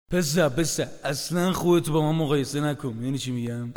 پسر اصلا خودتو با من مقایسه نکن. یعنی چی میگم؟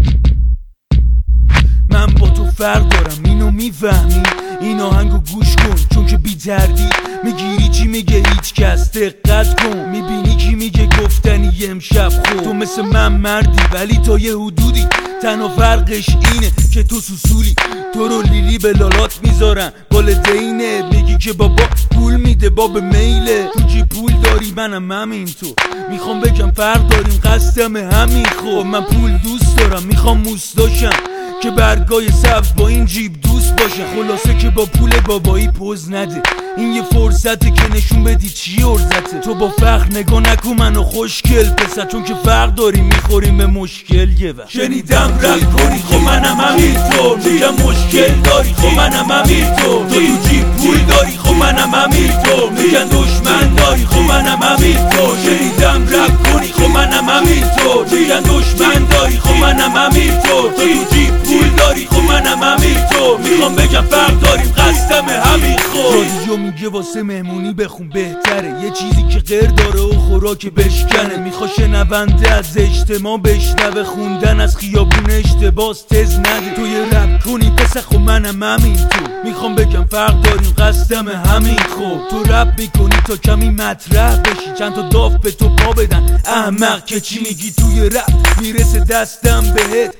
من با تو فرق دارم، اینو میفهمی؟ این آهنگو گوش کن چون که بی تردید میگیری چی میگه هیچ کس. دقت کن میبینی کی میگه گفتنی امشب خود. تو مثل من مردی ولی تا یه حدودی، تنها فرقش اینه که تو سوسولی. تو رو لیلی به لالات میذارن والدینه، میگی که بابا پول میده باب میله. تو کی پول داری؟ منم همین. تو میخوام بگم فرق داریم، قصدم همین. خب من پول دوست دارم، میخوام موستاشم که برگای سبز با این جیب دوست باشه. خلاصه که با پول بابایی پوز نده، این یه فرصته که نشون بدی چی ارزته. تو با فخر نگاه نکن منو خوشگل پسر، چون که فرق داریم میخوریم به مشکل. یه وقت شنیدم رپ کنی، خب منم همینطور. میگم مشکل داری، خب منم همینطور. تو جیب پول داری، خب منم همینطور. میگن دشمن داری، خب منم همینطور. شنیدم رپ کنی، خب منم همینطور. میگن دشمن داری، خب منم همینطور. تو جیب پول داری، خب منم همینطور. میخوام بگم فرق داریم، قصدم همین. خود رادیو میگه واسه مهمونی بخون بهتره، یه چیزی که غیر داره و خوراک بشکنه. میخواد شنونده از اجتماع بشنوه، خوندن از خیابون اشتباس تز نده. تو یه رپ کنی پسر، خب منم همین. تو میخوام بگم فرق داریم، قصدم همین. خب تو رپ میکنی تا کمی مطرح بشی، چند تا داف به تو پا بدن. احمق که چی میگی توی رپ میرسه دستم بهت.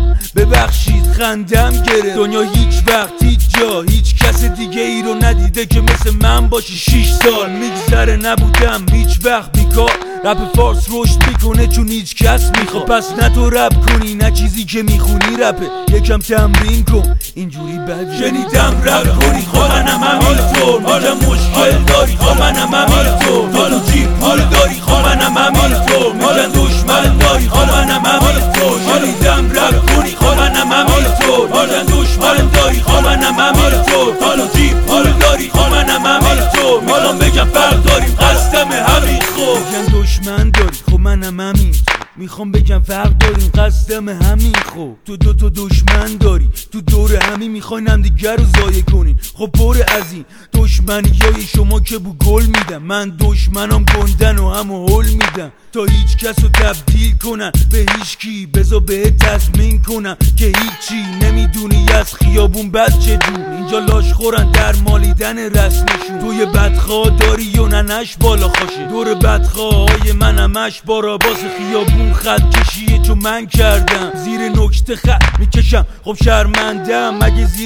ببخشید خندم گره، دنیا هیچ وقت هیچ جا هیچ کس دیگه ای رو ندیده که مثل من باشی. 6 سال میگذره نبودم هیچ وقت بیکار. رپ فارس رشد میکنه چون هیچ کس میخواد. پس نه تو رپ کنی نه چیزی که میخونی رپه، یکم تمرین کن اینجوری بد. شنیدم رپ کنی، خب منم همینطور. میگم مشکل داری، خب منم همینطور. تو جیب پول داری، خب منم همینطور. میگن دشمن داری، خب منم همینطور. شنیدم رپ کنی، خب منم همینطور. میگن دشمن داری، خب منم همینطور. تو جیب پول داری، خب منم همینطور. میخوام بگم فرق داریم، قصدم همین. خب دشمن داری، خب منم همین. میخوام بگم فرق داریم، قصدم همین. خب تو دو تا دشمن داری، تو دور همین میخواین هم دیگر رو ضایع کنین. خب پر از این دشمنیای شما که بو گل میدم. من دشمنام گندن و همو هول میدم تا هیچ کس رو تبدیل کنن به هیچ کی. بذار بهت تضمین کنم که هیچی نمیدونی از خیابون بد چه جون. اینجا لاش خورن در مالیدن رسمشون. توی بدخواه داری یا ننش بالا خوشه. دور بدخواهای من همش باراباس خیابون خط کشیه، چون من کردم زیر نکته خط میکشم. خب شرمندم مگه زیر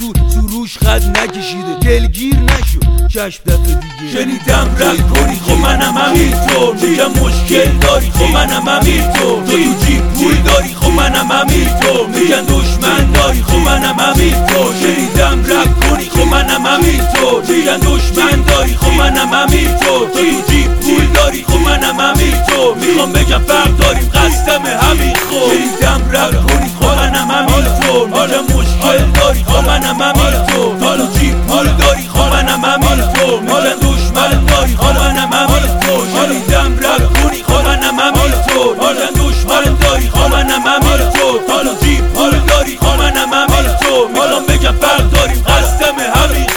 سروش خط نکشیده. دلگیر نشو چشم دفعه دیگه. شنیدم رپ کنی، خب منم همینطور. میگم مشکل داری، خب منم همینطور. تو جیب پول داری، خب منم همینطور. میگن دشمن داری، خب منم همینطور. شنیدم رپ کنی، خب منم همینطور. میگن دشمن داری، خب منم همینطور. تو جیب پول داری، خب منم همینطور. میخوام بگم فرق داریم، قصدم همین. خب شنیدم رپ کنی، خب منم همینطور. میگم مشکل داری، خب منم همینطور. تو جیب پول داری، خب منم همینطور. میگن دشمن داری، خب منم همینطور. شنیدم رپ کنی، خب منم همینطور. میگن دشمن داری، خب منم همینطور. تو جیب پول داری، خب منم همینطور. میخوام بگم فرق داریم، قصدم همین.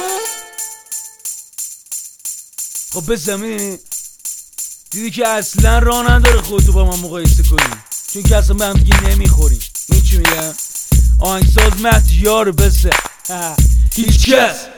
خب بسم دیدی که اصلا راه نداره خودتو با من مقایسه کنی، چون که اصلا به هم دیگه نمیخوریم. این چی میگم؟ آهنگساز مهدیار بسه هیچ کس